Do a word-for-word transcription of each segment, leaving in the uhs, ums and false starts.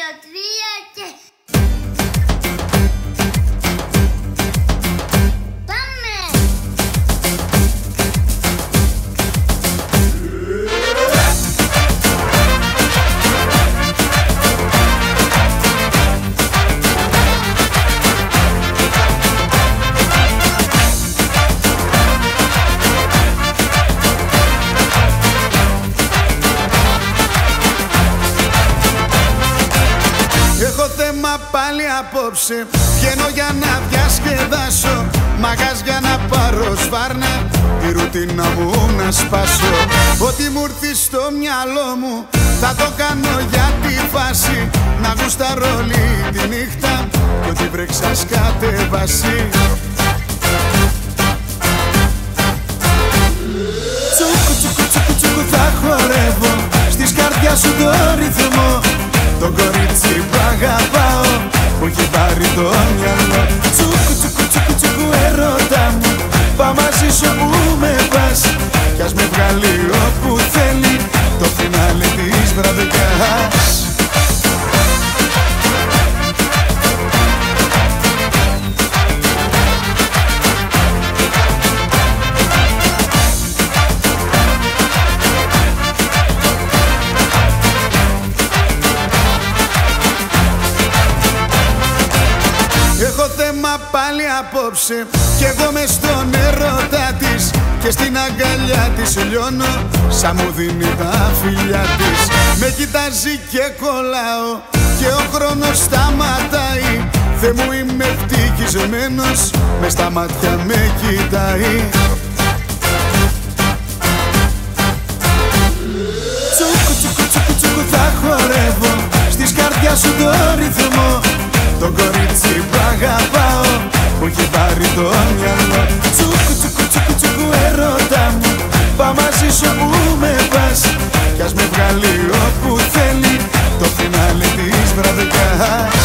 δύο, τρία και... Πάλι απόψε βγαίνω για να διασκεδάσω, μαγάζια να πάρω σβάρνα, τη ρουτίνα μου να σπάσω. Ό,τι μου έρθει στο μυαλό μου θα το κάνω για τη φάση, να γουστάρω όλη τη νύχτα κι ό,τι βρέξει ας κατεβάσει. Τσούκου τσούκου τσούκου τσούκου θα χορεύω στις καρδιά σου το ρυθμό, το κορίτσι που αγαπάω που έχει πάρει το μυαλό. Τσούκου τσούκου τσούκου τσούκου ερώτα μου, πάω μαζί σου που με πας κι ας με βγάλει όπου θέλει το φινάλε της βραδιάς. Έχω θέμα πάλι απόψε κι εγώ μες στον έρωτα της και στην αγκαλιά της λιώνω σαν μου δίνει τα φιλιά της. Με κοιτάζει και κολλάω και ο χρόνος σταματάει, Θε μου είμαι ευτυχισμένος, μες στα μάτια με κοιτάει. Τσούκου τσούκου τσούκου τσούκου θα χορεύω στις καρδιά σου το ρυθμό, το κορίτσι που αγαπάω που έχει πάρει το μυαλό. Τσούκου τσούκου τσούκου τσούκου ερώτα μου, πάω μαζί σου που με πας κι ας με βγάλει όπου θέλει το φινάλε της βραδιάς.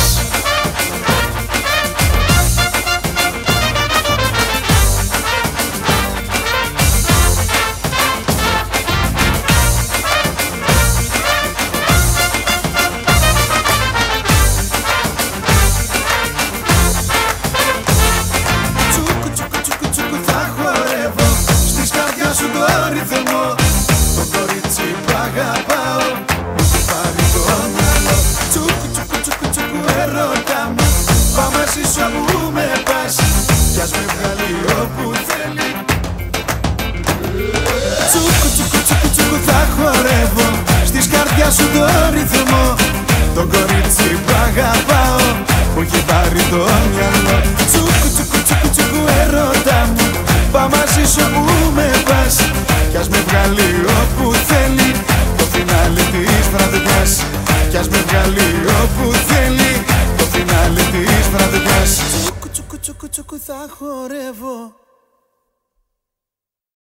Το κορίτσι που αγαπάω μου έχει πάρει το μυαλό. Τσούκου τσούκου τσούκου τσούκου ερώτα μου, πάω μαζί σου που με πας κι ας με βγάλει όπου θέλει. Τσούκου τσούκου τσούκου τσούκου θα χορεύω στις καρδιά σου το ρυθμό, το κορίτσι που αγαπάω που έχει πάρει το μυαλό. Τσούκου τσούκου τσούκου τσούκου ερώτα μου, πάω μαζί σου που με πας κι ας με βγάλει όπου θέλει το φινάλε της βραδιάς. Κι ας με βγάλει όπου θέλει το φινάλε της βραδιάς. Τσούκου τσούκου τσούκου τσούκου θα χορεύω.